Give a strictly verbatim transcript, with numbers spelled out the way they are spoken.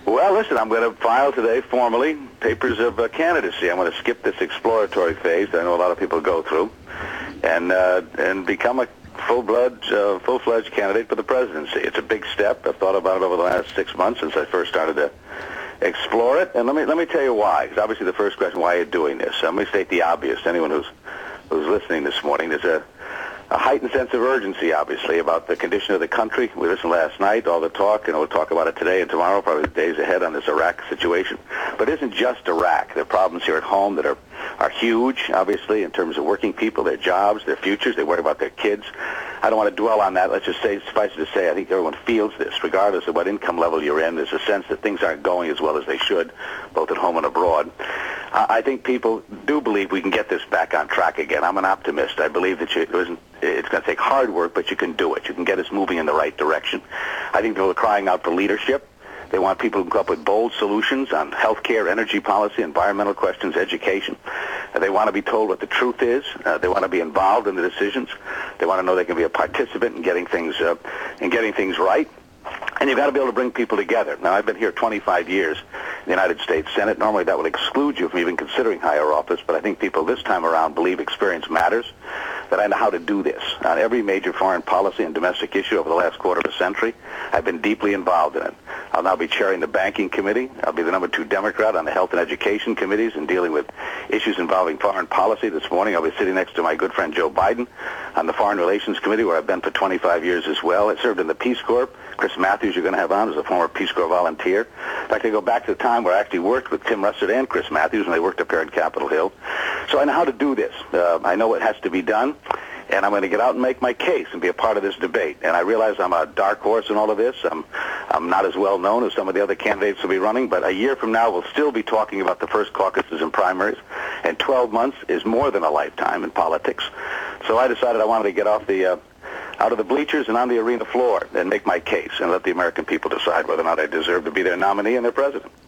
Well, listen, I'm going to file today formally papers of uh, candidacy. I'm going to skip this exploratory phase that I know a lot of people go through, and uh, and become a full-blood, uh, full-fledged candidate for the presidency. It's a big step. I've thought about it over the last six months since I first started to explore it. And let me let me tell you why. Because obviously the first question, why are you doing this? Let me state the obvious to anyone who's who's listening this morning. There's a a heightened sense of urgency, obviously, about the condition of the country. We listened last night, all the talk, and we'll talk about it today and tomorrow, probably the days ahead on this Iraq situation. But it isn't just Iraq. There are problems here at home that are, are huge, obviously, in terms of working people, their jobs, their futures. They worry about their kids. I don't want to dwell on that. Let's just say, suffice it to say, I think everyone feels this, regardless of what income level you're in. There's a sense that things aren't going as well as they should, both at home and abroad. I think people do believe we can get this back on track again. I'm an optimist. I believe that you, it isn't, it's going to take hard work, but you can do it. You can get us moving in the right direction. I think people are crying out for leadership. They want people who come up with bold solutions on health care, energy policy, environmental questions, education. Uh, they want to be told what the truth is. Uh, they want to be involved in the decisions. They want to know they can be a participant in getting things, uh, in getting things right. And you've got to be able to bring people together. Now, I've been here twenty-five years in the United States Senate. Normally, that would exclude you from even considering higher office, but I think people this time around believe experience matters, that I know how to do this. On every major foreign policy and domestic issue over the last quarter of a century, I've been deeply involved in it. I'll now be chairing the Banking Committee. I'll be the number two Democrat on the Health and Education Committees and dealing with issues involving foreign policy. This morning, I'll be sitting next to my good friend Joe Biden on the Foreign Relations Committee, where I've been for twenty-five years as well. I served in the Peace Corps. Chris Matthews, you're going to have on, as a former Peace Corps volunteer. In fact, I go back to the time where I actually worked with Tim Russert and Chris Matthews when they worked up here in Capitol Hill. So I know how to do this. Uh, I know what has to be done, and I'm going to get out and make my case and be a part of this debate. And I realize I'm a dark horse in all of this. I'm, I'm not as well known as some of the other candidates who will be running, but a year from now, we'll still be talking about the first caucuses and primaries, and twelve months is more than a lifetime in politics. So I decided I wanted to get off the... Uh, out of the bleachers and on the arena floor and make my case and let the American people decide whether or not I deserve to be their nominee and their president.